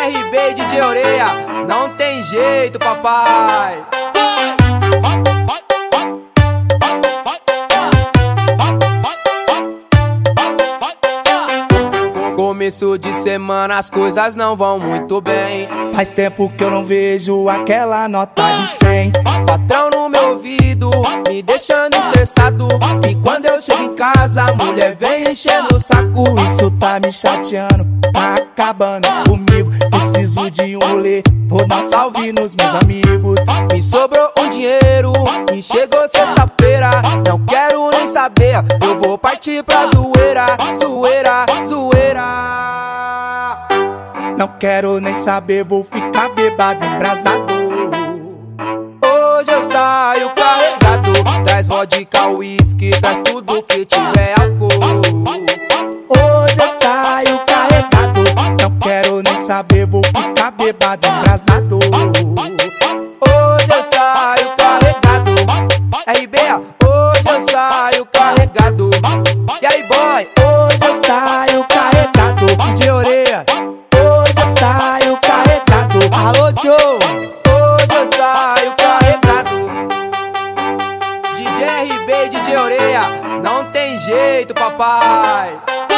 RB e DJ Orelha, não tem jeito, papai. Começo de semana as coisas não vão muito bem. Faz tempo que eu não vejo aquela nota de 100. Patrão no meu ouvido, me deixando estressado. E quando eu chego em casa, a mulher vem enchendo o saco. Isso tá me chateando, tá acabando comigo. Preciso de um rolê, vou dar um salve nos meus amigos. Me sobrou um dinheiro e chegou sexta-feira. Não quero nem saber, eu vou partir pra zoeira. Zoeira, zoeira. Não quero nem saber, vou ficar bebado, embrasado. Hoje eu saio carregado. Traz vodka, uísque, traz tudo que tiver álcool. Hoje eu saio carregado. Não quero nem saber, vou ficar bebado, embrasado. Hoje eu saio carregado. RB, hoje eu saio carregado. E aí, boy? Hoje eu saio carregado. DJ Orelha, hoje eu saio carregado. Alô, Joe, hoje eu saio carregado. DJ RB e DJ Orelha, não tem jeito, papai.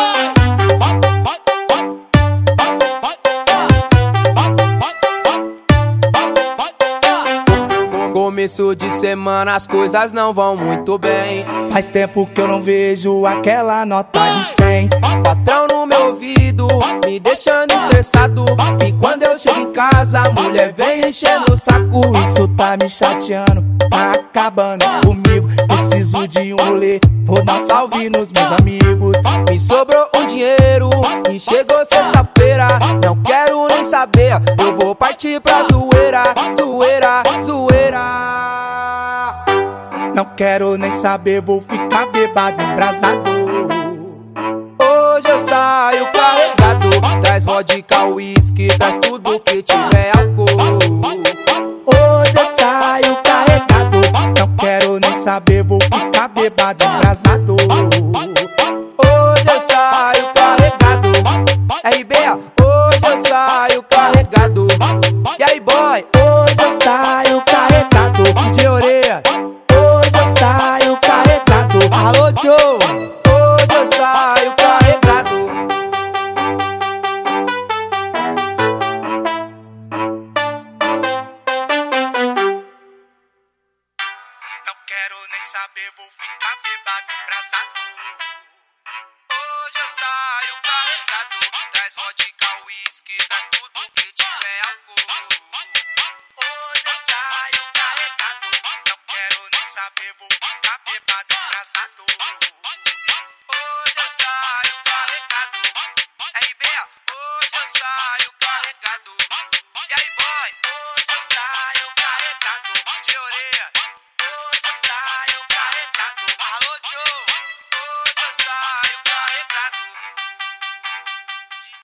Começo de semana as coisas não vão muito bem. Faz tempo que eu não vejo aquela nota de 100. Patrão no meu ouvido, me deixando estressado. E quando eu chego em casa, a mulher vem enchendo o saco. Isso tá me chateando, tá acabando comigo. Preciso de um rolê, vou dar um salve nos meus amigos. Me sobrou um dinheiro e chegou sexta-feira. Não quero nem saber, eu vou partir pra zoeira. Zoeira, zoeira. Não quero nem saber, vou ficar bebado, embrasado. Hoje eu saio carregado. Traz vodka, uísque, traz tudo que tiver álcool. Hoje eu saio carregado. Não quero nem saber, vou ficar bebado, embrasado. Hoje eu saio carregado. RB, hoje eu saio carregado. E aí, boy? Hoje eu saio carregado. DJ Orelha, hoje eu saio carregado. Alô, Joe, hoje eu saio carregado. não quero nem saber, vou ficar bebado, embrasado. Hoje eu saio carregado. Traz vodka, uísque, traz tudo que tiver álcool. Hoje eu saio carregado. Não quero nem saber, vou ficar bebado, embrasado. Hoje eu saio carregado. RB, hoje eu saio carregado.